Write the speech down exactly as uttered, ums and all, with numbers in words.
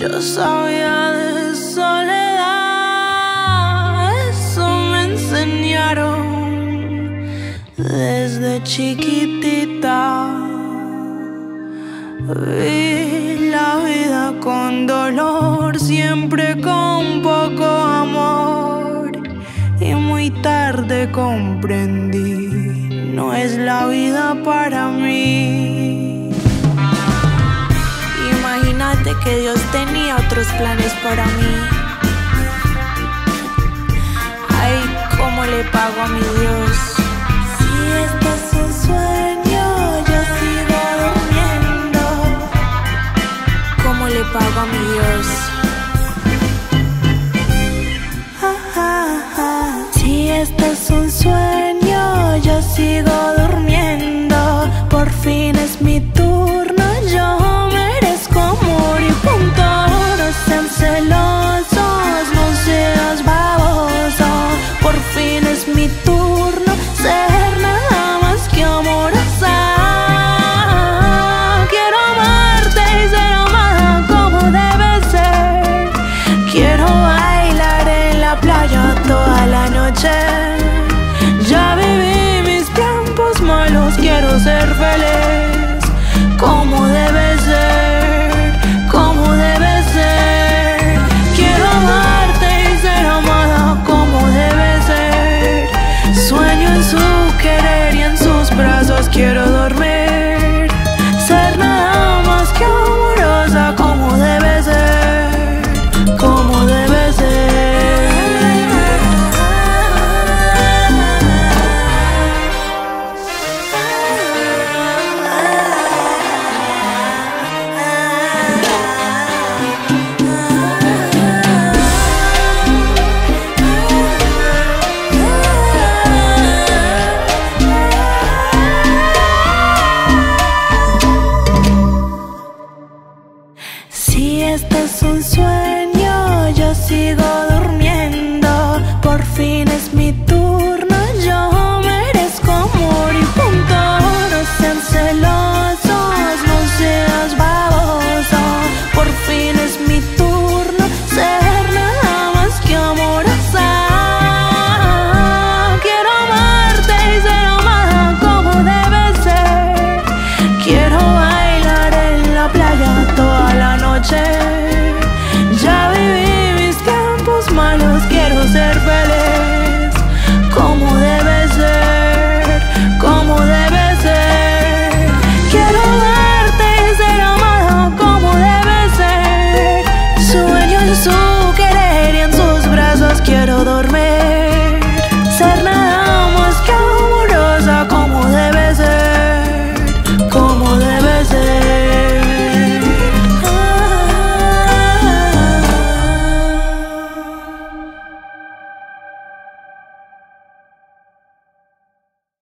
Yo sabía de soledad, eso me enseñaron desde chiquitita. Vi la vida con dolor, siempre con poco amor, y muy tarde comprendí, no es la vida para mí. Imagínate que Dios tenía otros planes para mí. Ay, ¿cómo le pago a mi Dios? Si esto es un sueño, yo sigo durmiendo. ¿Cómo le pago a mi Dios? Ah, ah, ah. Si esto es un sueño, yo sigo durmiendo. Por fin es mi turno, yo merezco amor y punto. No sean celosos, no seas baboso. Por fin es mi turno, ser nada más que amorosa. Quiero amarte y ser amada como debe ser. Quiero bailar en la playa toda la noche. Ya viví mis tiempos malos, quiero ser feliz.